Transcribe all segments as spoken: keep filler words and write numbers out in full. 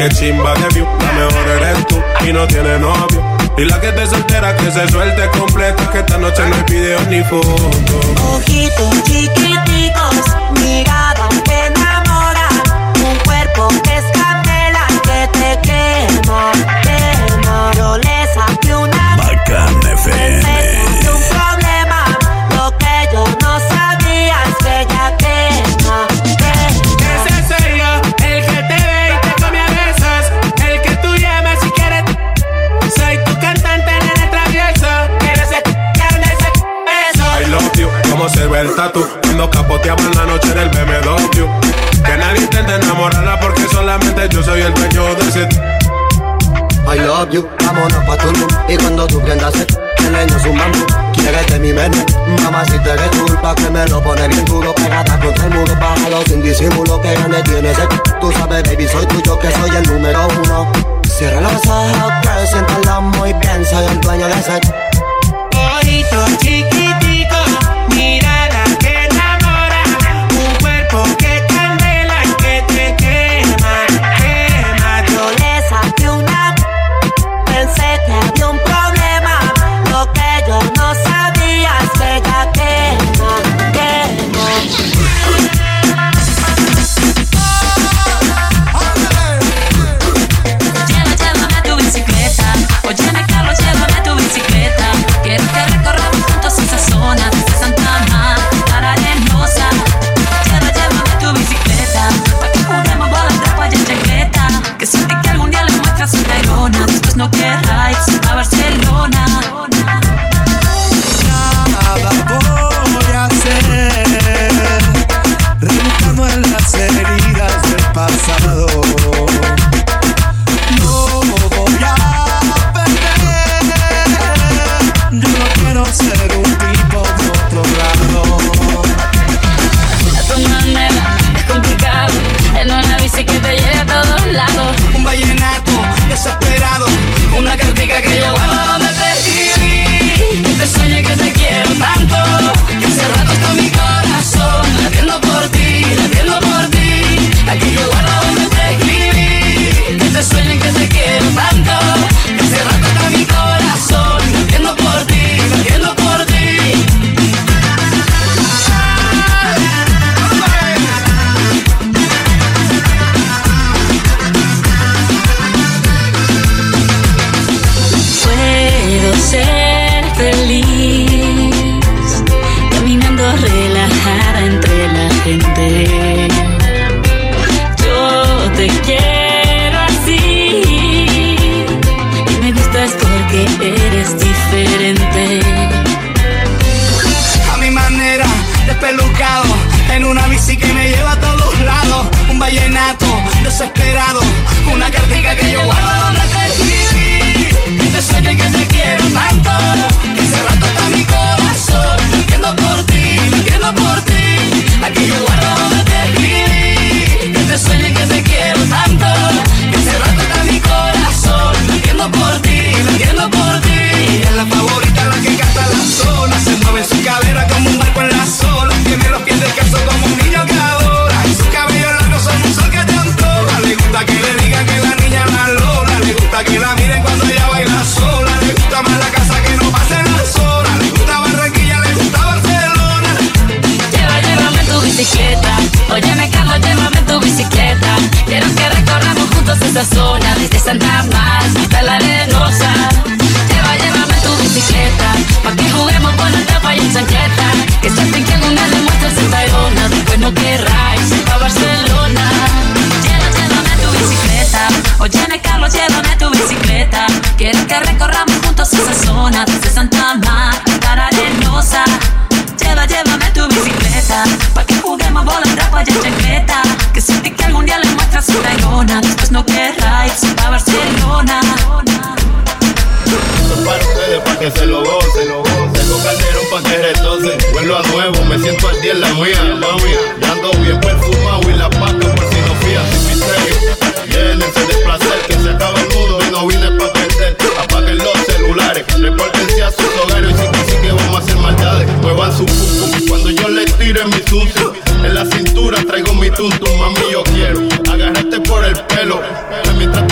tiene chimba de view. La mejor eres tú y no tiene novio. Y la que te soltera que se suelte completa, que esta noche no hay videos ni fotos. Ojitos chiquiticos, mirada que enamora, un cuerpo que es candela que te quema, quema. Yo le saqué una Bacán F M. un problema, lo que yo no sabía es que ella quema, quema. Ese soy yo, el que te ve y te come a besos, el que tú llamas si quieres. Soy tu cantante, nene travieso, quiero ser carne, ese beso. I love you, como se ve el tatu cuando capoteamos en la noche del B M W. Que nadie intente enamorarla porque solamente yo soy el dueño de ese. I love you, vámonos pa' Tulum. Y cuando tú prendas el leño su mambo, quieres de mi menú. Mamá, si te eres culpa que me lo pone bien duro. Pegada contra el muro, bájalo sin disimulo. Que grande tienes el. Tú sabes, baby, soy tuyo, que soy el número uno. Cierra los ojos, que siéntalo muy bien. Soy el dueño de ese. Ojitos chiquiticos, mirada que enamora, un cuerpo que candela que te quema, quema. Yo le saqué una, pensé que había un problema, lo que yo no sabía es que ella quema, quema. Llévame a tu bicicleta, óyeme Carlos, llévame a tu bicicleta. Quiero que recorramos juntos esa zona desde Santa Marta a Arenosa. Llévame, llévame a tu bicicleta, pa' que juguemos bola de playa en chancleta. Que siente que algún día le muestras su cairona, después no querráis a Barcelona. Nada voy a hacer, rebuscando en las heridas del pasado. No voy a perder, yo no quiero ser un tipo de otro lado. A tu manera es complicado, en una bici que te lleve a todos lados. Un vallenato desesperado, una cartica que yo guardo donde te escribí. Que te sueñe que te quiero tanto, que hace rato está mi corazón latiendo por ti, latiendo por ti. Aquí yo guardo donde te escribí. Que te sueñe que te quiero tanto, que hace rato está mi corazón latiendo por ti, latiendo por ti. Puedo ser feliz caminando relajada entre la gente. Yo te quiero así y me gustas porque eres diferente. A mi manera, despelucado, en una bici que me lleva a todos lados. Un vallenato desesperado, una cartica que yo guardo donde te escribí. Que te sueñe que te quiero tanto, que hace rato está mi corazón latiendo por ti, latiendo por ti. Aquí yo guardo donde te escribí. Que te sueñe que te quiero tanto, que hace rato está mi corazón latiendo por ti, latiendo por ti. Ella es la favorita, la que canta la sola, se mueve su cadera como un barco en la sola. Tiene los pies descalzos como un niño que adora, y sus cabellos largos son un sol que te antoja. Le gusta que le digan que la niña es la lola, le gusta que la miren cuando ella baila sola. Le gusta más la casa que no pasen las horas, le gusta Barranquilla, le gusta Barcelona. Lleva, llévame tu bicicleta, óyeme Carlos, llévame tu bicicleta. Quiero que recorramos juntos esa zona desde Santa Marta hasta la Arenosa. Lleva, llévame tu bicicleta, pa' que juguemos con la tapa y en chancleta. Que sienten que algún día le muestras esta irona, después no querráis ir pa' Barcelona. Lleva, llévame tu bicicleta, óyeme Carlos, llévame tu bicicleta. Quiero que recorramos juntos esa zona desde Santa Marta hasta la Arenosa. Lleva, llévame tu bicicleta, pa' que juguemos bola, trapa y en chancleta. Que siente que algún día le muestras su cairona, después no querráis ir pa' Barcelona. Esto es para ustedes, pa' que se lo gocen. Tengo calderón pa' que retocen. Vuelvo a nuevo, me siento al día en la mía, mami. Ya ando bien perfumado y la paca por si no fías sin misterio. Llénense de placer, que se acaba el mundo y no vine pa' perder. Apaguen los celulares, repórtense a sus hogares. Y sí que sí que vamos a hacer maldades. Muevan su pum cuando yo les tire mi sucio. En la cintura traigo mi tuntum, mami, yo quiero agarrarte por el pelo. Mientras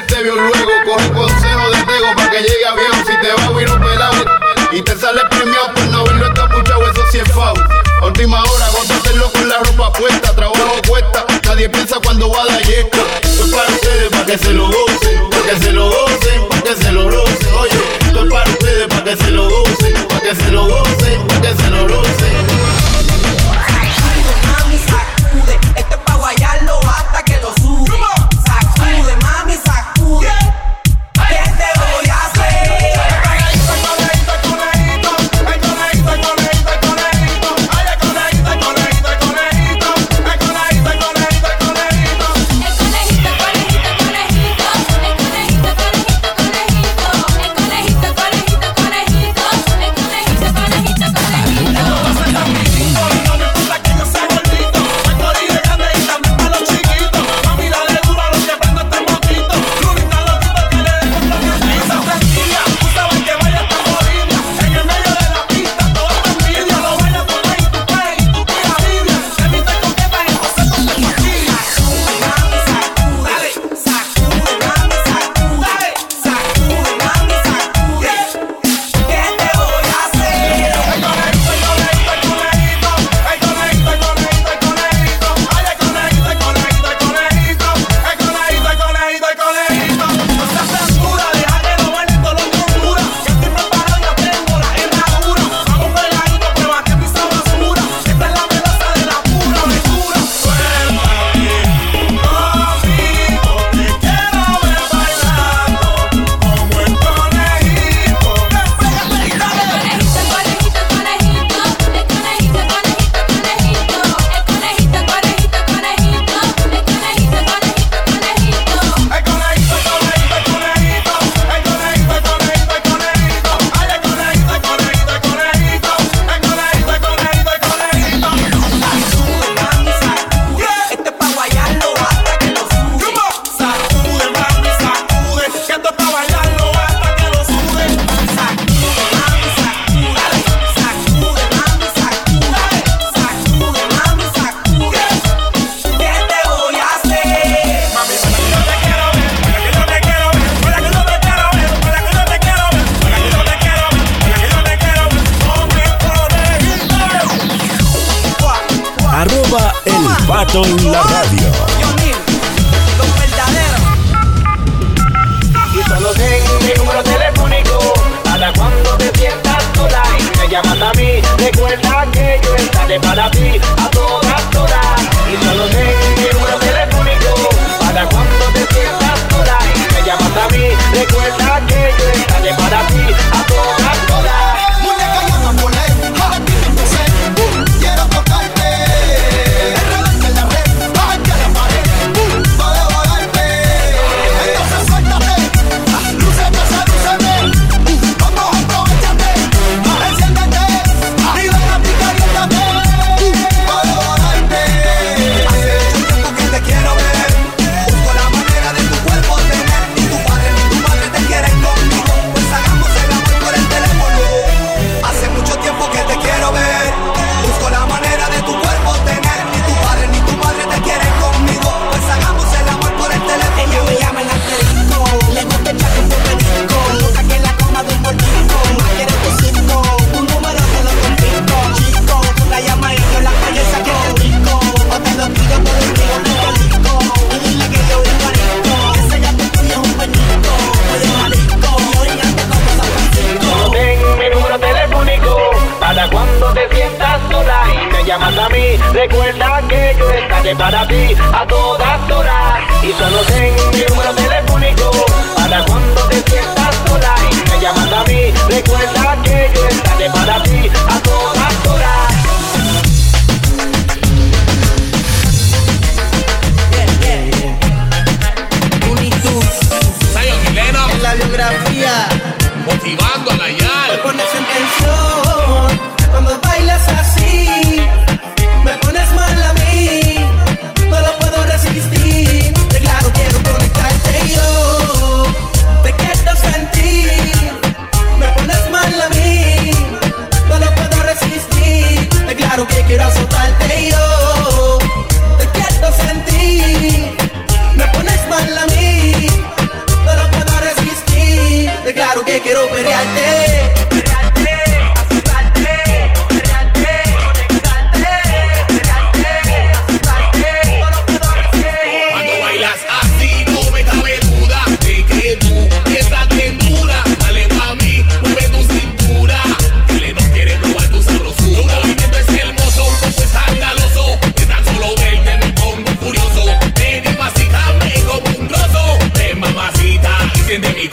te vio luego. Coge consejo de Tego pa' que llegue a viejo. Si te va a huir un pelado y te sale premiado por no verlo encapuchado, eso sí es foul. A última hora, gózatelo con la ropa puesta. Trabajo cuesta, nadie piensa cuando va a dar yesca. Esto es para ustedes, pa' que se lo gocen, pa' que se lo gocen, pa' que se lo rocen. Oye, esto es para ustedes, pa' que se lo gocen, pa' que se lo gocen, pa' que se lo rocen. Mami, sacude, esto es pa' guayarlo hasta que lo sube. Sacude, mami, sacude. ¿Qué te voy a hacer? Arroba El Pato en la radio. Los verdaderos. Y solo tengo mi número telefónico para cuando te sientas sola y me llamas a mí. Recuerda que yo estaré para ti a todas horas. Y solo tengo mi número telefónico para cuando te sientas sola y me llamas a mí. Recuerda que yo estaré para ti a todas horas. Muñeca, yo no volé, ahora que me empecé. Quiero tocarte, enredarte en la red, bajarte a la pared, para devorarte. Entonces suéltate, lúcete, sedúceme, vamos, aprovechate, enciéndete, y déjate y caliéntate, para devorarte. Hace mucho tiempo que te quiero ver, busco la manera de tu cuerpo tener. Ni tu padre ni tu madre te quieren conmigo, pues hagamos el amor por el teléfono. Hace mucho tiempo que te quiero ver, busco la manera de tu cuerpo tener. Ni tu padre ni tu madre te quieren conmigo, pues hagamos el amor por el teléfono. Ella me llama en asterisco, le gusta echarte un perico, loca que la coma de un portico, más quiere tu circo, tu número te lo confisco. Chico, tú la llamas y yo la calle saqué el rico, o te lo tiro por el río Nicolisco, y dile que yo vivo a rico, ese gato tuyo es un pernico, oye marisco, y orillante como San Francisco. Solo tengo mi número telefónico para cuando te sientas sola y me llamas a mí. Recuerda que yo estaré para ti a todas horas. Y solo tengo mi número telefónico para cuando te sientas sola y me llamas a mí. Recuerda que yo estaré para ti a todas horas. En la biografía motivando a la Yal. me pones en tensión cuando bailas así, me pones mal a mí, no lo puedo resistir. De claro quiero conectarte yo, te quiero sentir, me pones mal a mí, no lo puedo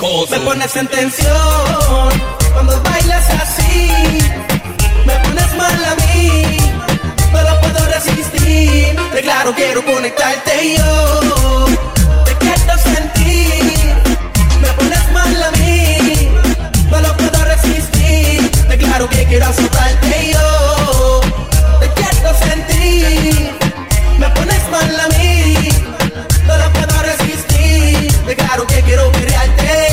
cosa. Me pones en tensión cuando bailas así. Me pones mal a mí, no lo puedo resistir. De claro quiero conectarte yo, te quiero sentir. Me pones mal a mí, no lo puedo resistir. De claro que quiero azotarte yo, te quiero sentir. Me pones mal a mí, no lo puedo resistir. De claro que quiero quererte.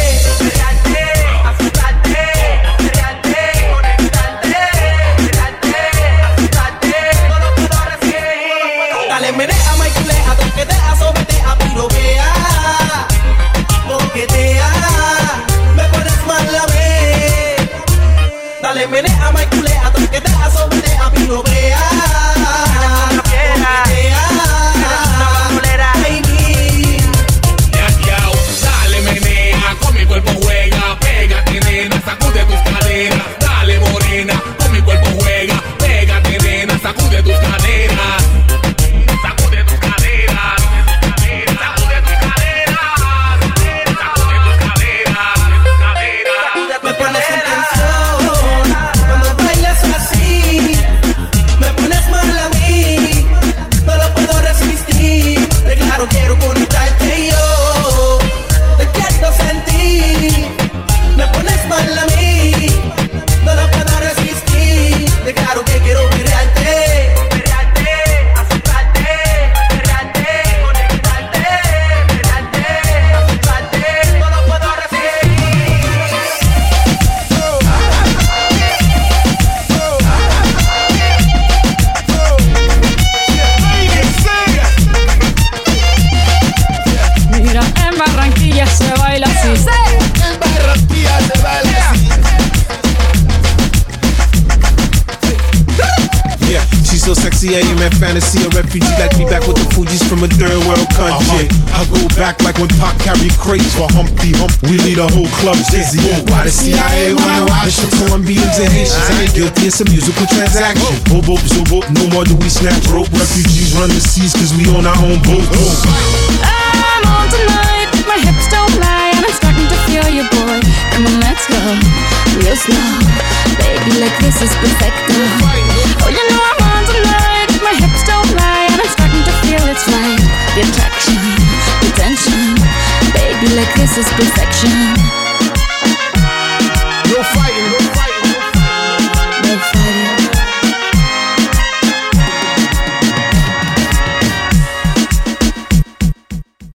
Menea, maiculea, toquetea, sobetea, pirovea, toquetea, me pones mal a ver. Dale, menea, maiculea, toquetea, sobetea, pirovea, toquetea, baby. Ya, ya, dale, menea, con mi cuerpo juega, pégate, nena, sacude tus caderas. Dale, morena, con mi cuerpo juega, pégate, nena, sacude tus caderas. Quiero conectarte yo, te quiero sentir. Me pones mal a mí, no lo puedo resistir. De claro que quiero mirarte, mirarte, azotarte, mirarte, conectarte, mirarte, azotarte, no lo puedo Mira, en Barranquilla se baila así. En Barranquilla se baila así. Yeah, she's so sexy, I am in fantasy. A refugee like me back with the Fugees from a third world country. Uh-huh. I go back like when Pac carried crates for Humpty Hump. We lead a whole club dizzy. Why the C I A wanna watch the Colombians and Haitians? I ain't guilty, it's a musical transaction. Bobo, zobo, no more do we snatch rope. Refugees run the seas cause we own our own boat. I'm on tonight, my hips don't lie, and I'm starting to feel you, boy. Come on, let's go, real slow. Baby, like this is perfecto. Oh, you know I'm on tonight, my hips don't lie, and I'm starting to feel it's right. The attraction, the tension. Baby, like this is perfection.